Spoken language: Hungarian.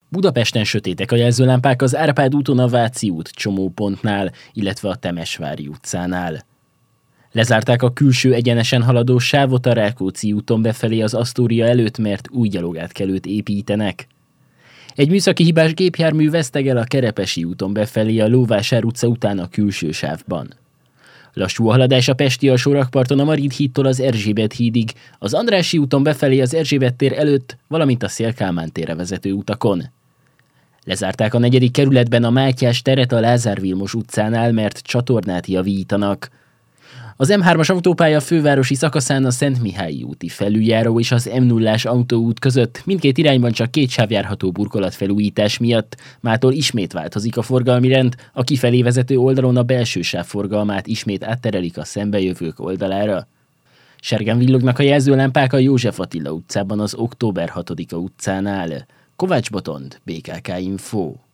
Budapesten sötétek a jelzőlámpák az Árpád úton a Váci út csomópontnál, illetve a Temesvári utcánál. Lezárták a külső egyenesen haladó sávot a Rákóczi úton befelé az Asztória előtt, mert új gyalogátkelőt építenek. Egy műszaki hibás gépjármű vesztegel a Kerepesi úton befelé a Lóvásár utca után a külső sávban. Lassú a haladás a pesti alsórakparton a Margit hídtól az Erzsébet hídig, az Andrássy úton befelé az Erzsébet tér előtt, valamint a Széll-Kálmán térre vezető utakon. Lezárták a 4. kerületben a Mátyás teret a Lázár Vilmos utcánál, mert csatornát javítanak. Az M3-as autópálya fővárosi szakaszán a Szentmihályi úti felüljáró és az M0-ás autóút között mindkét irányban csak 2 sáv járható burkolatfelújítás miatt, mától ismét változik a forgalmi rend, a kifelé vezető oldalon a belső sáv forgalmát ismét átterelik a szembejövők oldalára. Sergen villognak a jelzőlámpák a József Attila utcában az Október 6-a utcánál. Kovács Botond, BKK Info.